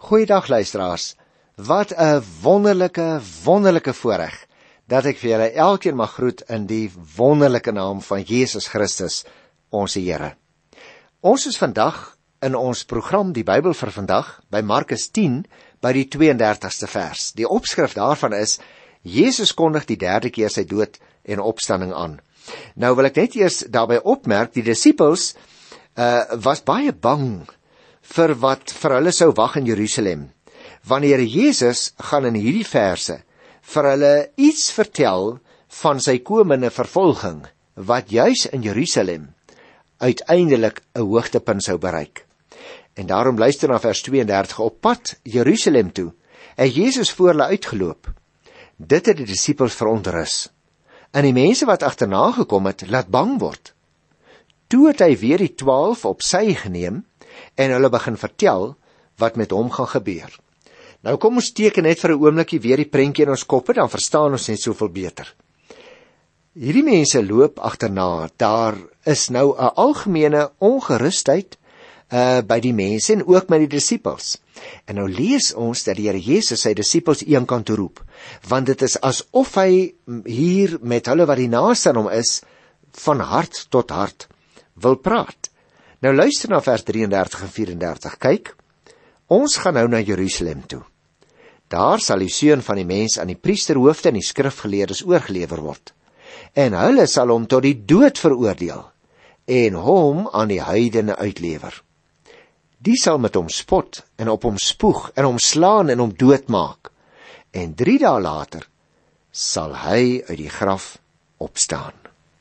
Goeiedag luisteraars, wat 'n wonderlike voorreg, dat ek vir julle elkeen mag groet in die wonderlike naam van Jesus Christus, ons Here. Ons is vandag in ons program Die Bybel vir vandag, by Markus 10, by die 32ste vers. Die opskrif daarvan is, Jesus kondig die derde keer sy dood en opstanding aan. Nou wil ek net eers daarby opmerk, die disippels was baie bang vir wat vir hulle sou wag in Jerusalem. Wanneer Jesus gaan in hierdie verse vir hulle iets vertel van sy komende vervolging, wat juis in Jerusalem uiteindelik 'n hoogtepunt sou bereik. En daarom luister na vers 32, op pad Jerusalem toe, het Jesus voor hulle uitgeloop. Dit het die disippels verontrus, en die mense wat agterna gekom het, laat bang word. Toe het hy weer die 12 op sy geneem, en hulle begin vertel wat met hom gaan gebeur. Nou kom ons teken net vir 'n oombliekie weer die prentjie in ons koppe, dan verstaan ons net soveel beter. Hierdie mense loop agterna, daar is nou 'n algemene ongerusheid by die mense en ook met die disippels. En nou lees ons dat die Here Jesus sy disippels eenkant toe roep, want dit is asof hy hier met hulle wat die naaste aan hom is, van hart tot hart wil praat. Nou luister na vers 33 en 34, kyk, ons gaan nou na Jerusalem toe. Daar sal die seun van die mens aan die priesterhoofde en die skrifgeleerdes oorgelewer word. En hulle sal hom tot die dood veroordeel, en hom aan die heidene uitlewer. Die sal met hom spot, en op hom spoeg, en hom slaan, en hom doodmaak. En 3 dae later sal hy uit die graf opstaan.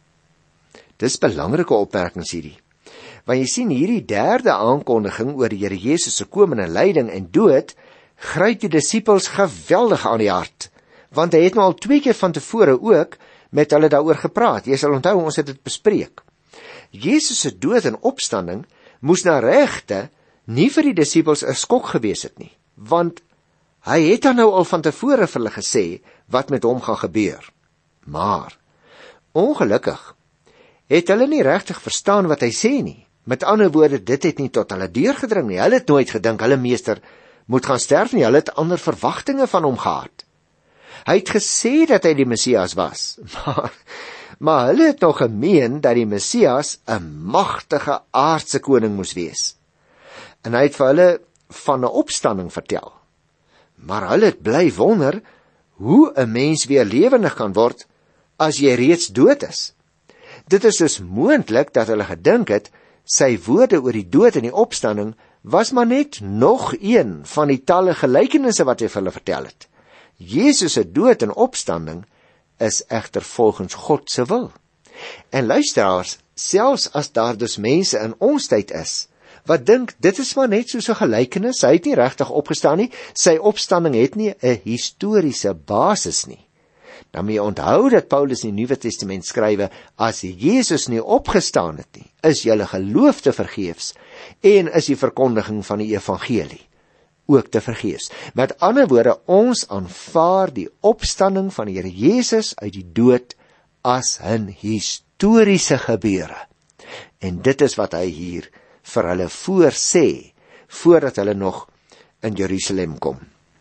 Dis belangrike opmerkings hierdie. Want jy sien hierdie derde aankondiging oor die Here Jesus se komende lyding en dood, gryp die disippels geweldig aan die hart. Want hy het nou al 2 keer van tevore ook met hulle daaroor gepraat. Jy sal onthou, ons het dit bespreek. Jesus se dood en opstanding moes na regte nie vir die disippels 'n skok gewees het nie. Want hy het dan nou al van tevore vir hulle gesê wat met hom gaan gebeur. Maar ongelukkig het hulle nie regtig verstaan wat hy sê nie. Met ander woorde, dit het nie tot hulle deurgedring nie. Hulle het nooit gedink hulle meester moet gaan sterf nie. Hulle het ander verwagtinge van hom gehad. Hy het gesê dat hy die Messias was, maar hulle het nog gemeen dat die Messias 'n magtige aardse koning moes wees. En hy het vir hulle van 'n opstanding vertel. Maar hulle het bly wonder hoe 'n mens weer lewendig kan word as jy reeds dood is. Dit is dus moontlik dat hulle gedink het sy woorde oor die dood en die opstanding was maar net nog een van die talle gelykenisse wat hy vir hulle vertel het. Jesus se dood en opstanding is egter volgens God se wil. En luisteraars, selfs as daar dus mense in ons tyd is, wat dink, dit is maar net soos 'n gelykenis, hy het nie regtig opgestaan nie, sy opstanding het nie 'n historiese basis nie. Dan moet jy onthou dat Paulus in die Nuwe Testament skrywe, as Jesus nie opgestaan het nie, is julle geloof te vergeefs, en is die verkondiging van die evangelie ook te vergeefs. Met ander woorde, ons aanvaar die opstanding van die Here Jesus uit die dood as 'n historiese gebeure. En dit is wat hy hier vir hulle voorsê, voordat hulle nog in Jerusalem kom.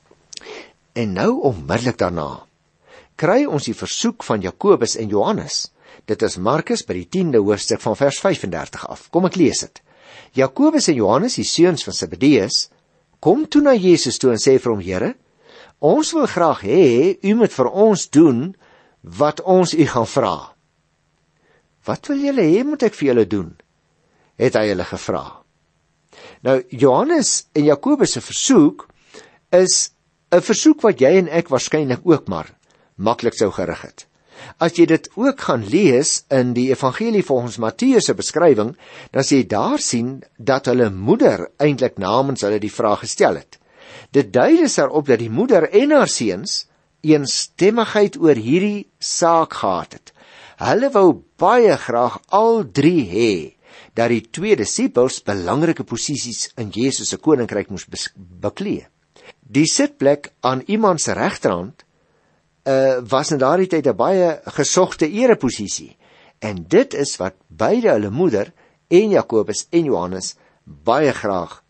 En nou onmiddellik daarna kry ons die versoek van Jakobus en Johannes. Dit is Markus by die 10de hoofstuk van vers 35 af. Kom ek lees dit. Jakobus en Johannes, die seuns van Zebedeus, kom toe na Jesus toe en sê vir hom, Here, ons wil graag hê, u moet vir ons doen wat ons u gaan vra. Wat wil julle hê moet ek vir julle doen? Het hy hulle gevra. Nou, Johannes en Jakobus se versoek is 'n versoek wat jy en ek waarskynlik ook maar maklik sou gerig het. As jy dit ook gaan lees in die evangelie volgens Matteus se beskrywing, dan sê jy daar sien dat hulle moeder eintlik namens hulle die vraag gestel het. Dit dui dus daarop dat die moeder en haar seuns eensstemmigheid oor hierdie saak gehad het. Hulle wou baie graag al 3 hê dat die 2 disippels belangrike posisies in Jesus se koninkryk moes beklee. Die sitplek aan iemand se regterhand was in daardie tyd 'n baie gesogte ereposisie. En dit is wat beide hulle moeder en Jakobus en Johannes baie graag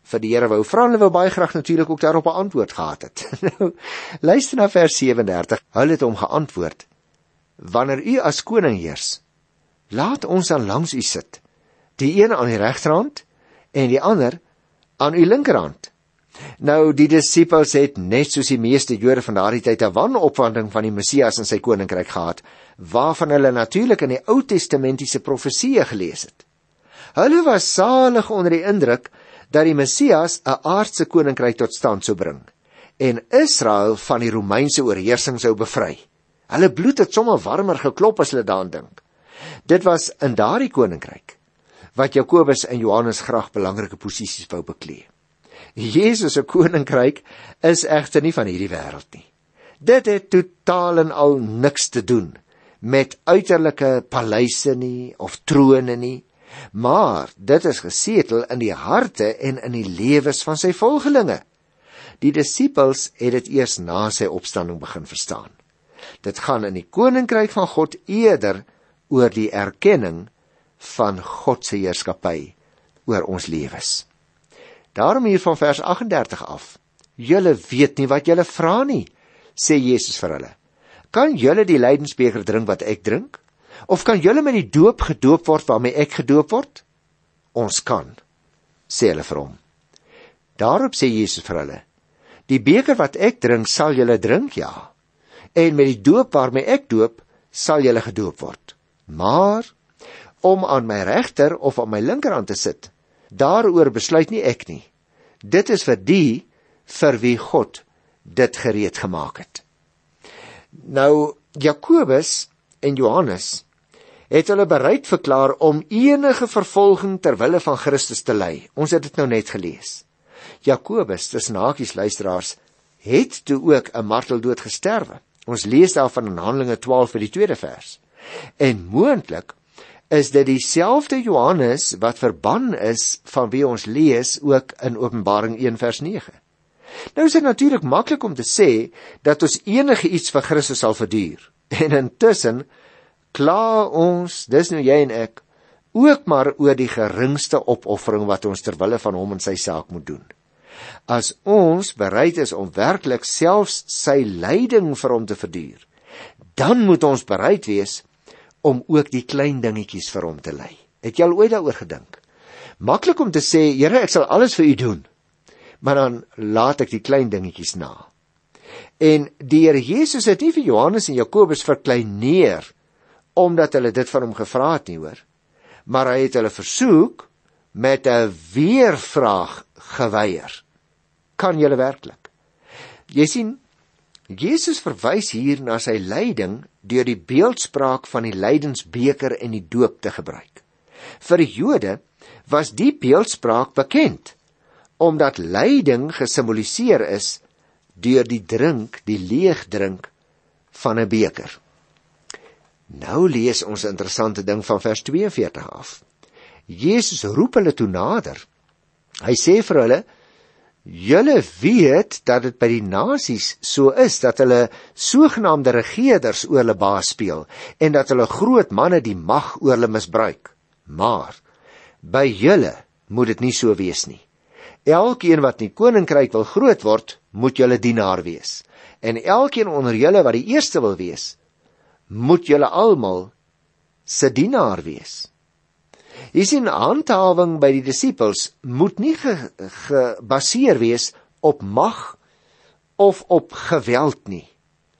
vir die Here wou vra, en hulle wou baie graag natuurlik ook daarop 'n antwoord gehad het. Nou, luister na vers 37. Hulle het hom geantwoord: wanneer u as koning heers, laat ons dan langs u sit, die een aan die regterhand en die ander aan u linkerhand. Nou, die disippels het net soos die meeste Jode van daardie tyd 'n wanopvatting van die Messias en sy koninkryk gehad, waarvan hulle natuurlik in die Ou Testamentiese profesieë gelees het. Hulle was salig onder die indruk dat die Messias 'n aardse koninkryk tot stand sou bring en Israel van die Romeinse oorheersing sou bevry. Hulle bloed het sommer warmer geklop as hulle daaraan dink. Dit was in daardie koninkryk wat Jakobus en Johannes graag belangrike posisies wou beklee. Jesus se koninkryk is egter nie van hierdie wêreld nie. Dit het totaal en al niks te doen met uiterlike paleise nie of trone nie, maar dit is gesetel in die harte en in die lewens van sy volgelinge. Die disippels het dit eers na sy opstanding begin verstaan. Dit gaan in die koninkryk van God eerder oor die erkenning van God se heerskappy oor ons lewens. Daarom hier van vers 38 af: julle weet nie wat julle vra nie, sê Jesus vir hulle. Kan julle die lydensbeker drink wat ek drink? Of kan julle met die doop gedoop word waarmee ek gedoop word? Ons kan, sê hulle vir hom. Daarop sê Jesus vir hulle: die beker wat ek drink, sal julle drink, ja. En met die doop waarmee ek doop, sal julle gedoop word. Maar om aan my regter of aan my linkerhand te sit, daaroor besluit nie ek nie. Dit is vir die vir wie God dit gereed gemaak het. Nou, Jakobus en Johannes het hulle bereid verklaar om enige vervolging ter wille van Christus te ly. Ons het dit nou net gelees. Jakobus, tussen hakies luisteraars, het toe ook 'n marteldood gesterwe. Ons lees daarvan in Handelinge 12 vir die 2de vers. En moontlik is dit dieselfde Johannes wat verban is van wie ons lees ook in Openbaring 1 vers 9. Nou is dit natuurlik maklik om te sê dat ons enige iets vir Christus sal verduur. En intussen kla ons, dis nou jy en ek, ook maar oor die geringste opoffering wat ons ter wille van hom en sy saak moet doen. As ons bereid is om werklik selfs sy lyding vir hom te verduur, dan moet ons bereid wees om ook die klein dingetjies vir hom te ly. Het jy al ooit daaroor gedink? Maklik om te sê, Here, ek sal alles vir u doen, maar dan laat ek die klein dingetjies na. En die Here Jesus het nie vir Johannes en Jakobus verkleineer, omdat hulle dit van hom gevra het nie, hoor. Maar hy het hulle versoek met 'n weervraag geweier. Kan julle werklik? Jy sien, Jesus verwys hier na sy lyding deur die beeldspraak van die lydensbeker en die doop te gebruik. Vir die Jode was die beeldspraak bekend, omdat lyding gesimboliseer is deur die leegdrink van 'n beker. Nou lees ons 'n interessante ding van vers 42 af. Jesus roep hulle toe nader. Hy sê vir hulle: julle weet dat dit by die nasies so is, dat hulle sogenaamde regerders oor hulle baas speel, en dat hulle groot manne die mag oor hulle misbruik. Maar by julle moet dit nie so wees nie. Elkeen wat in die koninkryk wil groot word, moet julle dienaar wees. En elkeen onder julle wat die eerste wil wees, moet julle almal se dienaar wees. Jy sien, handhawing by die disippels moet nie gebaseer wees op mag of op geweld nie,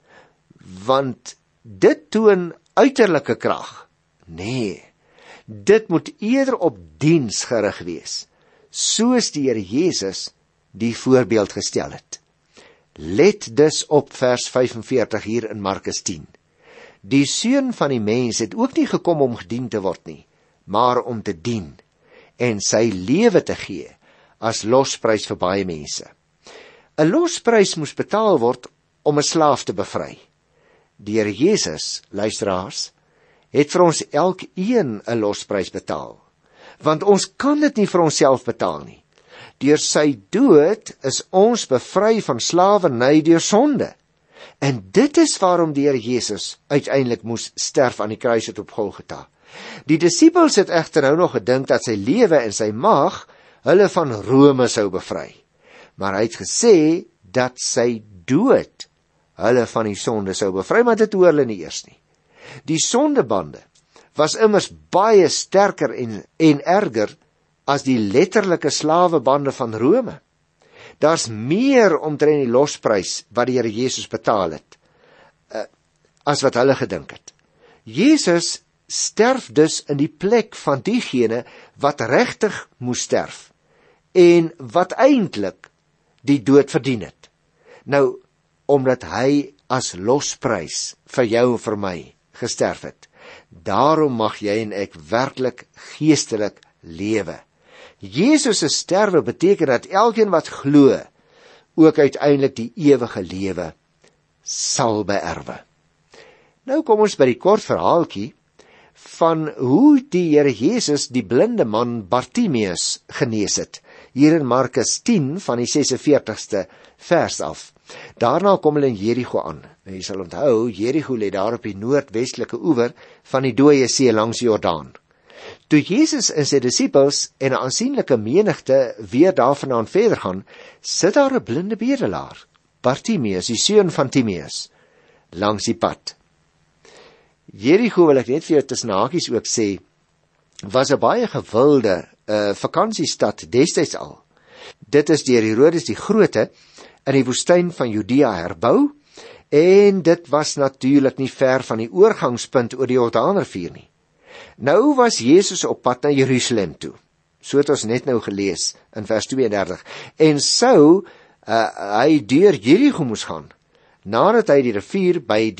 want dit toon uiterlike krag. Nee, dit moet eerder op diens gerig wees, soos die Here Jesus die voorbeeld gestel het. Let dus op vers 45 hier in Markus 10. Die Seun van die mens het ook nie gekom om gedien te word nie, maar om te dien en sy lewe te gee as losprys vir baie mense. 'n Losprys moes betaal word om 'n slaaf te bevry. Die Here Jesus, luisteraars, het vir ons elkeen 'n losprys betaal, want ons kan dit nie vir onsself betaal nie. Deur sy dood is ons bevry van slawerny deur sonde. En dit is waarom die Here Jesus uiteindelik moes sterf aan die kruis op Golgotha. Die disippels het egter nou nog gedink dat sy lewe en sy mag hulle van Rome sou bevry. Maar hy het gesê dat sy dood hulle van die sonde sou bevry, maar dit hoor hulle nie eers nie. Die sondebande was immers baie sterker en erger as die letterlike slawebande van Rome. Daar's meer omtrent die losprys wat die Here Jesus betaal het, as wat hulle gedink het. Jesus sterf dus in die plek van diegene wat regtig moes sterf, en wat eintlik die dood verdien het. Nou, omdat hy as losprys vir jou en vir my gesterf het, daarom mag jy en ek werklik geestelik lewe. Jesus se sterwe beteken dat elkeen wat glo, ook uiteindelik die ewige lewe sal beerwe. Nou kom ons by die kort verhaaltjie van hoe die Here Jesus die blinde man Bartimeus genees het, hier in Markus 10 van die 46ste vers af. Daarna kom hulle in Jerigo aan. En jy sal onthou, Jerigo lê daar op die noordwestelike oewer van die Dooie See langs Jordaan. Toe Jesus en sy disippels en 'n aansienlike menigte weer daarvandaan verder gaan, sit daar 'n blinde bedelaar, Bartimeus, die seun van Timeus, langs die pad. Jerigo, wil ek net vir jou tussen hakies ook sê, was 'n baie gewilde vakansiestad destyds al. Dit is deur Herodes die Grote in die woestyn van Judea herbou, en dit was natuurlik nie ver van die oorgangspunt oor die Jordaanrivier nie. Nou was Jesus op pad na Jerusalem toe, so het ons net nou gelees in vers 32, en sou hy deur Jerigo moes gaan, nadat hy die rivier by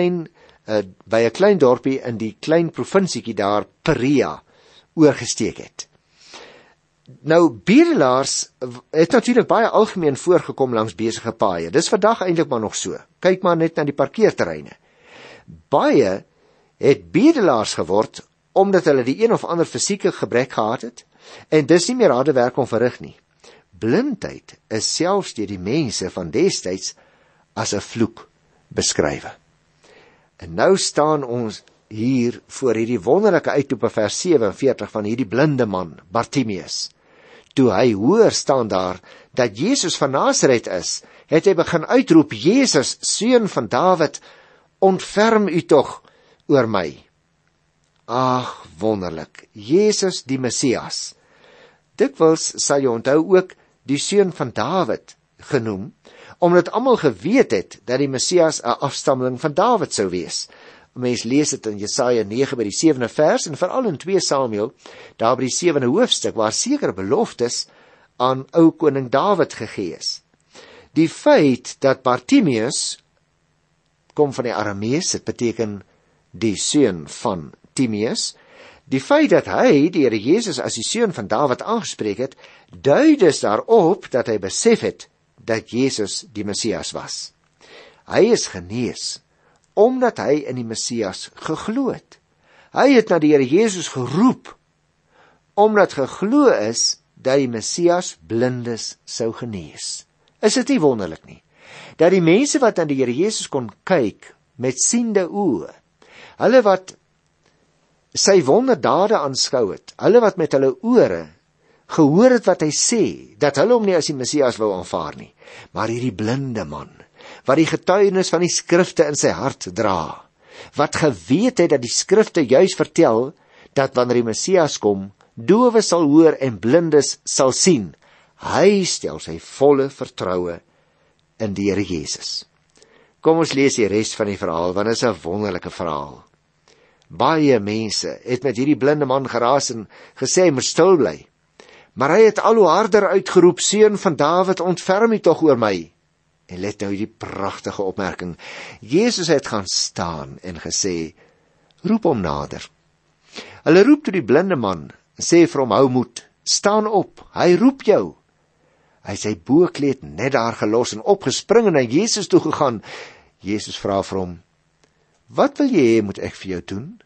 'n klein dorpie in die klein provinsiekie daar, Perea, oorgesteek het. Nou, bedelaars het natuurlik baie algemeen voorgekom langs besige paaie. Dis vandag eintlik maar nog so. Kyk maar net na die parkeerterreine. Baie het bedelaars geword omdat hulle die een of ander fisieke gebrek gehad het, en dis nie meer harde werk om verrig nie. Blindheid is selfs deur die mense van destyds as 'n vloek beskrywe. En nou staan ons hier voor hierdie wonderlike uitroep, vers 47 van hierdie blinde man, Bartimeus. Toe hy hoor staan daar dat Jesus van Nasaret is, het hy begin uitroep, Jesus, seun van Dawid, ontferm u tog oor my. Ag, wonderlik, Jesus die Messias. Dikwels sal jy onthou ook die seun van Dawid genoem, omdat almal geweet het dat die Messias 'n afstammeling van Dawid sou wees. Mens lees dit in Jesaja 9 by die 7de vers, en veral in 2 Samuel, daar by die 7de hoofstuk, waar sekere beloftes aan ou koning Dawid gegee is. Die feit dat Bartimeus kom van die Aramees, dit beteken die seun van Timeus, die feit dat hy die Here Jesus as die seun van Dawid aangespreek het, dui dus daarop dat hy besef het dat Jesus die Messias was. Hy is genees omdat hy in die Messias geglo het. Hy het na die Here Jesus geroep omdat geglo is dat die Messias blindes sou genees. Is dit nie wonderlik nie? Dat die mense wat aan die Here Jesus kon kyk met siende oë, hulle wat sy wonderdade aanskou het, hulle wat met hulle ore gehoor het wat hy sê, dat hulle hom nie as die Messias wou aanvaar nie, maar hierdie blinde man, wat die getuienis van die skrifte in sy hart dra, wat geweet het dat die skrifte juis vertel, dat wanneer die Messias kom, dowe sal hoor en blindes sal sien, hy stel sy volle vertroue in die Here Jesus. Kom ons lees die res van die verhaal, want dit is 'n wonderlike verhaal. Baie mense het met hierdie blinde man geraas en gesê hy moet stil bly. Maar hy het al hoe harder uitgeroep, seun van Dawid, ontferm u tog oor my. En let nou die pragtige opmerking. Jesus het gaan staan en gesê, roep hom nader. Hulle roep toe die blinde man, en sê vir hom, hou moed, staan op, hy roep jou. Hy het sy boekleed net daar gelos en opgespring en na Jesus toe gegaan. Jesus vra vir hom, wat wil jy hê moet ek vir jou doen?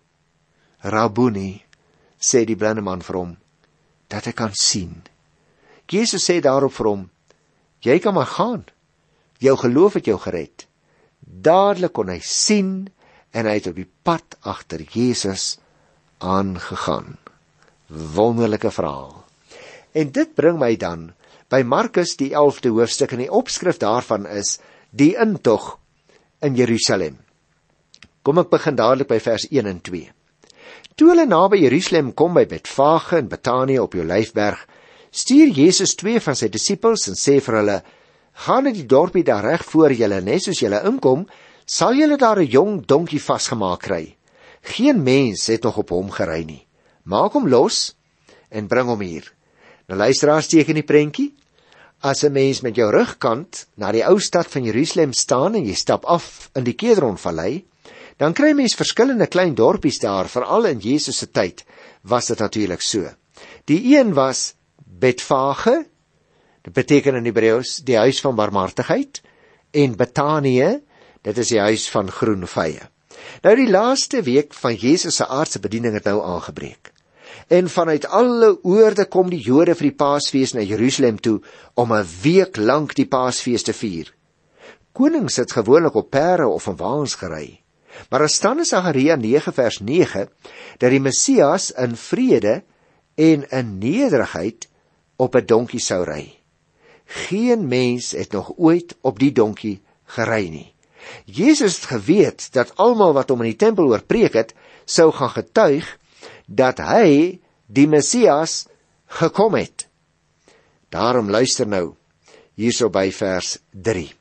Rabboni, sê die blinde man vir hom, dat hy kan sien. Jesus sê daarop vir hom, jy kan maar gaan, jou geloof het jou gered. Dadelik kon hy sien en hy het op die pad agter Jesus aangegaan. Wonderlike verhaal. En dit bring my dan by Markus die 11de hoofstuk, en die opskrif daarvan is die intog in Jerusalem. Kom ek begin dadelik by vers 1 en 2. Toe hulle naby Jerusalem kom by Betfage en Betanië op die Olyfberg, stuur Jesus 2 van sy disippels en sê vir hulle, gaan na die dorpie daar reg voor julle, net soos julle inkom, sal julle daar 'n jong donkie vasgemaak kry. Geen mens het nog op hom gery nie. Maak hom los en bring hom hier. Nou luisteraars, teken die prentjie. As 'n mens met jou rugkant na die ou stad van Jerusalem staan en jy stap af in die Kedronvallei, dan kry mens verskillende klein dorpies daar, veral in Jesus se tyd was dit natuurlik so. Die een was Betfage, dit beteken in Hebreëus die huis van barmhartigheid, en Betanië, dit is die huis van groen vye. Nou die laaste week van Jesus se aardse bediening het nou aangebreek. En vanuit alle oorde kom die Jode vir die Paasfees na Jerusalem toe om 'n week lank die Paasfees te vier. Konings het gewoonlik op perde of in waans gery. Maar as staan in Sagaria 9 vers 9 dat die Messias in vrede en in nederigheid op 'n donkie sou ry. Geen mens het nog ooit op die donkie gery nie. Jesus het geweet dat almal wat hom in die tempel hoor preek het, sou gaan getuig dat hy, die Messias, gekom het. Daarom luister nou hierso by vers 3.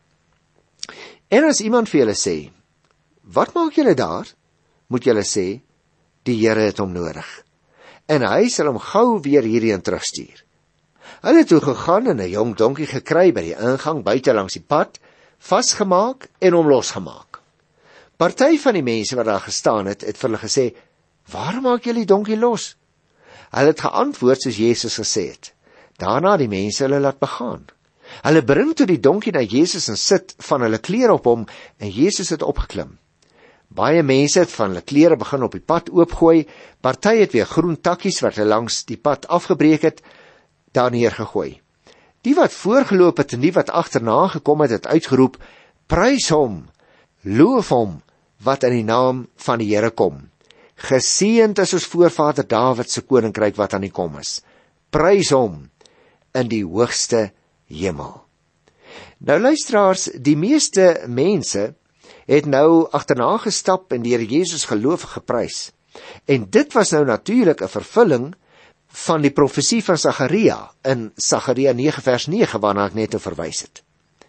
En as iemand vir julle sê, wat maak julle daar? Moet julle sê, die Here het hom nodig. En hy sal hom gou weer hierheen terugstuur. Hulle het toe gegaan en 'n jong donkie gekry by die ingang buite langs die pad, vasgemaak en hom losgemaak. Party van die mense wat daar gestaan het vir hulle gesê, waarom maak julle die donkie los? Hulle het geantwoord soos Jesus gesê het. Daarna die mense hulle laat begaan. Hulle bring toe die donkie na Jesus en sit van hulle klere op hom, en Jesus het opgeklim. Baie mense het van hulle klere begin op die pad oopgooi, party het weer groen takkies wat hulle langs die pad afgebreek het, daar neergegooi. Die wat voorgeloop het en die wat agterna gekom het, het uitgeroep, prys hom, loof hom, wat in die naam van die Here kom. Geseënd is ons voorvader Dawid se koninkryk wat aan die kom is. Prys hom in die hoogste hemel. Nou luisteraars, die meeste mense het nou agterna gestap en die Here Jesus geloof geprys. En dit was nou natuurlik 'n vervulling van die profesie van Sagaria in Sagaria 9 vers 9 waarna ek net verwys het.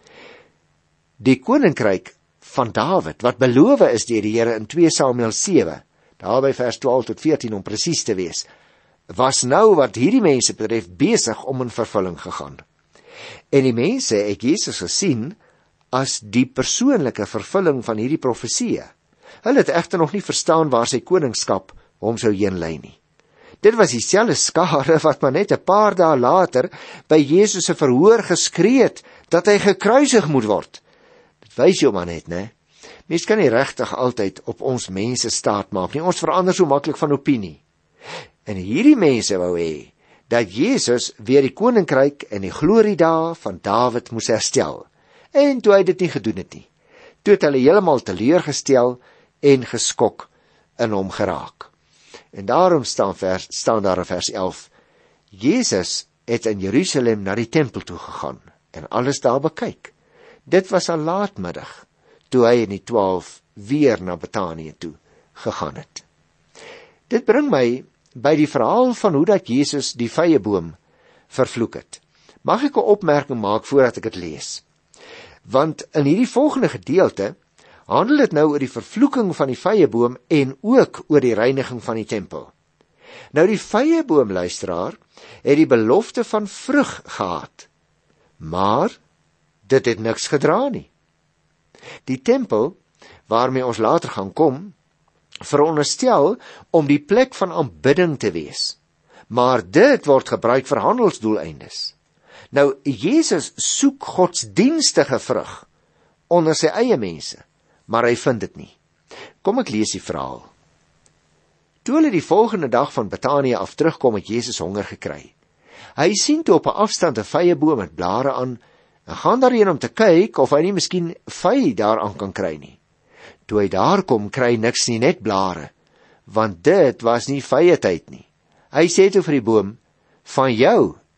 Die koninkryk van Dawid wat beloof is deur die Here in 2 Samuel 7, daarby vers 12 tot 14 om presies te wees, was nou wat hierdie mense betref besig om in vervulling gegaan. En die mense het Jesus gesien as die persoonlike vervulling van hierdie profesie. Hulle het egter nog nie verstaan waar sy koningskap hom sou heen lei nie. Dit was dieselfde skare wat maar net 'n paar dae later by Jesus se verhoor geskree het dat hy gekruisig moet word. Dit wys jou maar net, né? Mens kan nie regtig altyd op ons mense staat maak nie. Ons verander so maklik van opinie. En hierdie mense wou hê dat Jesus weer die koninkryk en die gloriedae van Dawid moes herstel. En toe hy dit nie gedoen het nie, toe het hulle heeltemal teleurgestel en geskok in hom geraak. En daarom staan daar in vers 11, Jesus het in Jerusalem na die tempel toe gegaan en alles daar bekyk. Dit was al laatmiddag, toe hy en die 12 weer na Betanië toe gegaan het. Dit bring my by die verhaal van hoe dat Jesus die vyeboom vervloek het. Mag ek 'n opmerking maak voordat ek dit lees? Want in hierdie volgende gedeelte handel dit nou oor die vervloeking van die vyeboom en ook oor die reiniging van die tempel. Nou die vyeboom, luisteraar, het die belofte van vrug gehad, maar dit het niks gedra nie. Die tempel, waarmee ons later gaan kom, veronderstel om die plek van aanbidding te wees, maar dit word gebruik vir handelsdoeleindes. Nou, Jesus soek godsdienstige vrug onder sy eie mense, maar hy vind dit nie. Kom ek lees die verhaal. Toe hulle die volgende dag van Betanië af terugkom, het Jesus honger gekry. Hy sien toe op 'n afstand 'n vyeboom met blare aan, en gaan daarheen om te kyk of hy nie miskien vy daaraan kan kry nie. Toe hy daar kom, kry niks nie, net blare, want dit was nie vye tyd nie. Hy sê toe vir die boom, van jou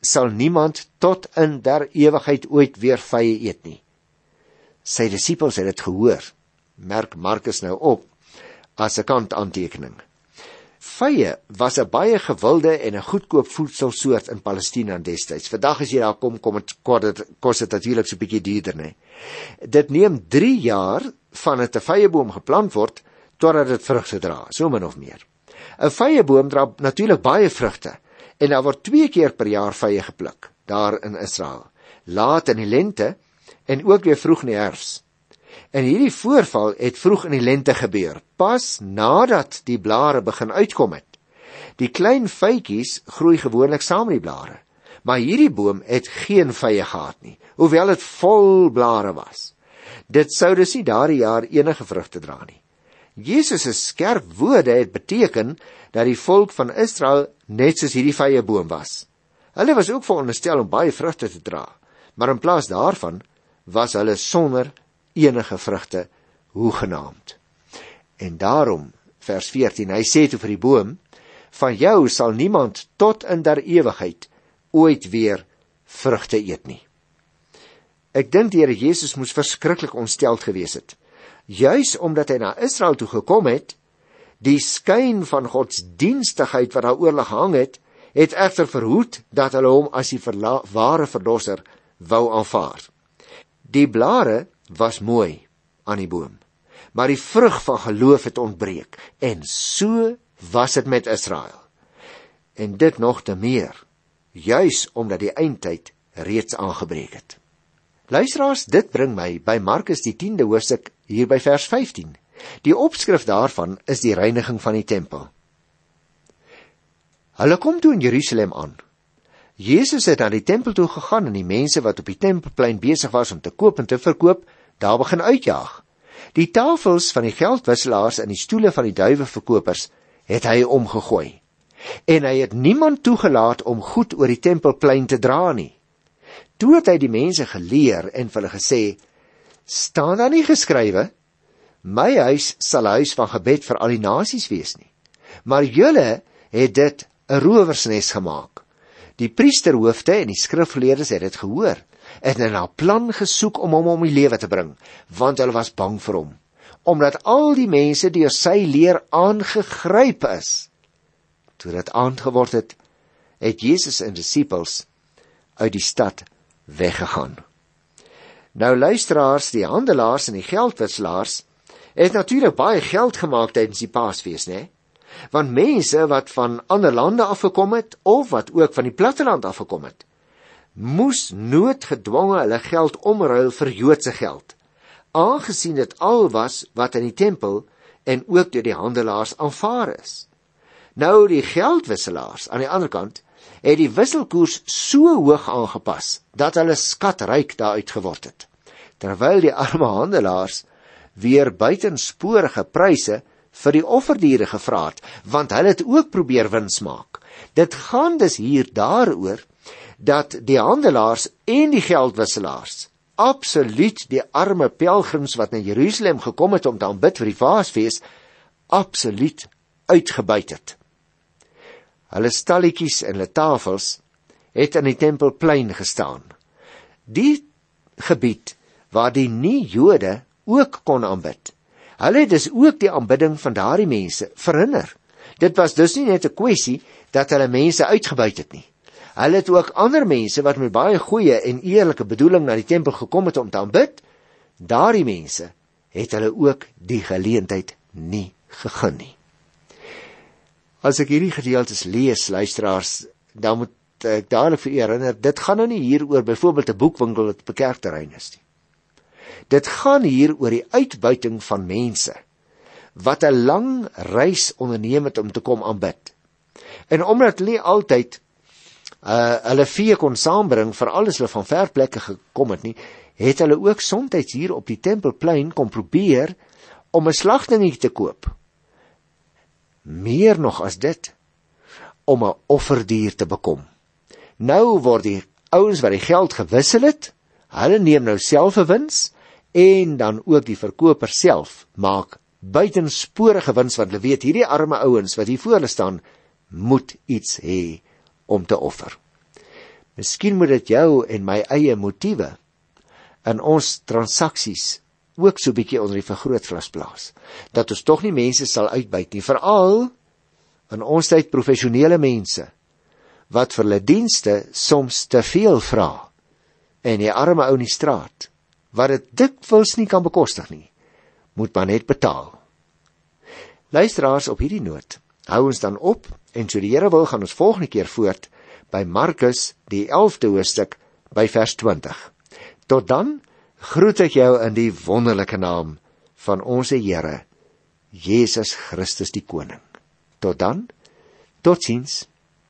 sal niemand tot in der ewigheid ooit weer vye eet nie. Sy disippels het dit gehoor. Merk Markus nou op as 'n kantaantekening. Vye was 'n baie gewilde en 'n goedkoop voedselsoort in Palestina destyds. Vandag as jy daar kom kos dit natuurlik so 'n bietjie duurder, nee. Dit neem 3 jaar vandat 'n vyeboom geplant word totdat dit vrugte dra, so min of meer. 'n Vyeboom dra natuurlik baie vrugte en daar word 2 keer per jaar vye gepluk daar in Israel. Laat in die lente en ook weer vroeg in die herfs. En hierdie voorval het vroeg in die lente gebeur, pas nadat die blare begin uitkom het. Die klein vytjies groei gewoonlik saam met die blare, maar hierdie boom het geen vye gehad nie, hoewel dit vol blare was. Dit sou dus nie daardie jaar enige vrugte dra nie. Jesus' skerp woorde het beteken dat die volk van Israel net soos hierdie vyeboom was. Hulle was ook veronderstel om baie vrugte te dra, maar in plaas daarvan was hulle sonder enige vrugte hoegenaamd. En daarom, vers 14, hy sê toe vir die boom, van jou sal niemand tot in der ewigheid ooit weer vrugte eet nie. Ek dink die Here Jesus moes verskriklik ontsteld gewees het, juis omdat hy na Israel toe gekom het. Die skyn van godsdienstigheid wat daar oor gehang het egter verhoed dat hulle hom as die ware verlosser wou aanvaar. Die blare was mooi aan die boom, maar die vrug van geloof het ontbreek, en so was dit met Israel. En dit nog te meer, juis omdat die eindtyd reeds aangebreek het. Luisteraars, dit bring my by Markus die 10de hoofstuk hier by vers 15. Die opskrif daarvan is die reiniging van die tempel. Hulle kom toe in Jerusalem aan. Jesus het na die tempel toe gegaan en die mense wat op die tempelplein besig was om te koop en te verkoop, daar begin uitjaag. Die tafels van die geldwisselaars en die stoele van die duiweverkopers het hy omgegooi. En hy het niemand toegelaat om goed oor die tempelplein te dra nie. Toe het hy die mense geleer en vir hulle gesê, staan daar nie geskrywe, my huis sal 'n huis van gebed vir al die nasies wees nie. Maar julle het dit 'n rowersnes gemaak. Die priesterhoofde en die skrifgeleerdes het dit gehoor en het 'n plan gesoek om hom om die lewe te bring, want hulle was bang vir hom, omdat al die mense deur sy leer aangegryp is. Toe dit aand geword het, het Jesus en disippels uit die stad weggegaan. Nou luisteraars, die handelaars en die geldwisselaars het natuurlik baie geld gemaak tydens die Paasfees, né? Want mense wat van ander lande afgekom het, of wat ook van die platteland afgekom het, moes noodgedwonge hulle geld omruil vir Joodse geld, aangesien dit al was wat in die tempel en ook deur die handelaars aanvaar is. Nou die geldwisselaars aan die ander kant het die wisselkoers so hoog aangepas dat hulle skatryk daaruit geword het, terwyl die arme handelaars weer buitensporige pryse vir die offerdiere gevra het, want hulle het ook probeer wins maak. Dit gaan dus hier daaroor dat die handelaars en die geldwisselaars absoluut die arme pelgrims wat na Jerusalem gekom het om te aanbid vir die Paasfees, absoluut uitgebuit het. Hulle stalletjies en hulle tafels het in die tempelplein gestaan. Die gebied waar die nie-Jode ook kon aanbid. Hulle het dus ook die aanbidding van daardie mense verhinder. Dit was dus nie net 'n kwessie dat hulle mense uitgebuit het nie. Hulle het ook ander mense wat met baie goeie en eerlike bedoeling na die tempel gekom het om te aanbid, daardie mense het hulle ook die geleentheid nie gegee nie. As ek hierdie gedeeltes lees, luisteraars, dan moet ek dadelik vir u herinner, dit gaan nou nie hier oor byvoorbeeld 'n boekwinkel wat op 'n kerkterrein is nie. Dit gaan hier oor die uitbuiting van mense wat 'n lang reis onderneem het om te kom aanbid. En omdat hulle nie altyd hulle vee kon saambring vir alles hulle van ver plekke gekom het nie, het hulle ook soms hier op die tempelplein kom probeer om 'n slagtingetjie te koop. Meer nog as dit, om 'n offerdier te bekom. Nou word die ouens wat die geld gewissel het, hulle neem nou self 'n wins, en dan ook die verkoper self maak buitensporige wins, want hulle weet hierdie arme ouens wat hier voor hulle staan, moet iets hê om te offer. Miskien moet dit jou en my eie motiewe in ons transaksies ook so 'n bietjie onder die vergrootglas plaas, dat ons tog nie mense sal uitbuit nie, veral in ons tyd professionele mense, wat vir hulle dienste soms te veel vra, en die arme ou in die straat, wat dit dikwels nie kan bekostig nie, moet maar net betaal. Luisteraars, op hierdie noot hou ons dan op, en so die Here wil gaan ons volgende keer voort by Markus die 11de hoofstuk by vers 20. Tot dan groet ek jou in die wonderlike naam van ons Here Jesus Christus die Koning. Tot dan, totsiens.